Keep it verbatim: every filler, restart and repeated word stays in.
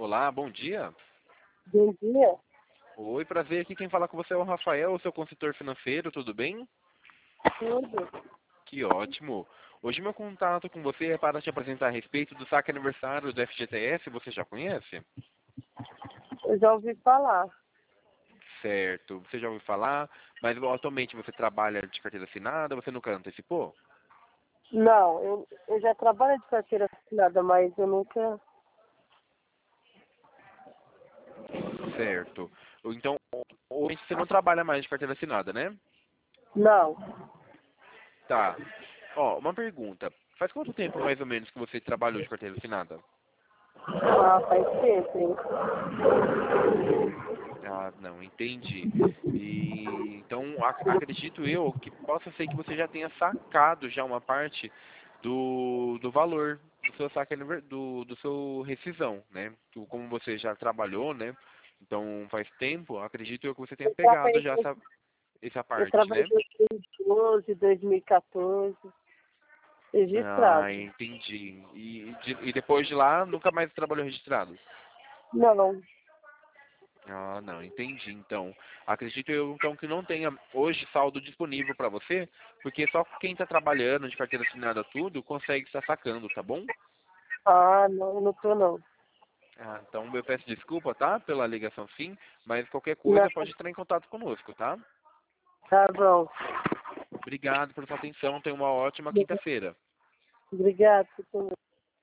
Olá, bom dia. Bom dia. Oi, prazer. Aqui quem fala com você é o Rafael, o seu consultor financeiro, tudo bem? Tudo. Que ótimo. Hoje meu contato com você é para te apresentar a respeito do saque aniversário do F G T S, você já conhece? Eu já ouvi falar. Certo, você já ouviu falar, mas atualmente você trabalha de carteira assinada, você nunca antecipou? Não, eu, eu já trabalho de carteira assinada, mas eu nunca. Certo. Então, hoje você não trabalha mais de carteira assinada, né? Não. Tá. Ó, uma pergunta. Faz quanto tempo mais ou menos que você trabalhou de carteira assinada? Ah, faz tempo, hein? Ah, não, entendi. E então ac- acredito eu que possa ser que você já tenha sacado já uma parte do, do valor do seu saque aniver- do, do seu rescisão, né? Que Como você já trabalhou, né? Então faz tempo, acredito eu que você tenha Eu pegado trabalhei, já essa, essa eu parte, trabalhei né? em dois mil e doze, dois mil e quatorze, Ah, registrado. entendi. E, de- e depois de lá nunca mais trabalhou registrado? Não. Ah, não, entendi. Então, acredito eu então que não tenha hoje saldo disponível para você, porque só quem está trabalhando de carteira assinada tudo consegue estar sacando, tá bom? Ah, não, eu não tô não. Ah, então eu peço desculpa, tá? Pela ligação sim, mas qualquer Não, coisa pode entrar em contato conosco, tá? tá bom. Obrigado pela sua atenção, tenha uma ótima quinta-feira. Obrigado.